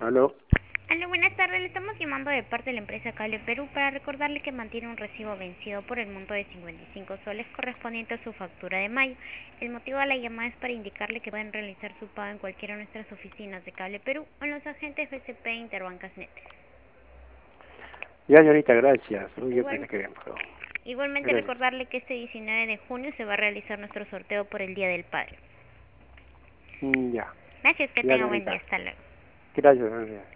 Aló. Aló, buenas tardes. Le estamos llamando de parte de la empresa Cable Perú para recordarle que mantiene un recibo vencido por el monto de 55 soles correspondiente a su factura de mayo. El motivo de la llamada es para indicarle que pueden realizar su pago en cualquiera de nuestras oficinas de Cable Perú o en los agentes BCP e Interbancasnet. Ya, señorita, gracias. Uy, yo pensé Igual, que habían pagado. igualmente Gracias. recordarle que este 19 de junio se va a realizar nuestro sorteo por el Día del Padre. Ya, Gracias, que ya, tenga buen día. señorita. Hasta luego. Gracias, gracias.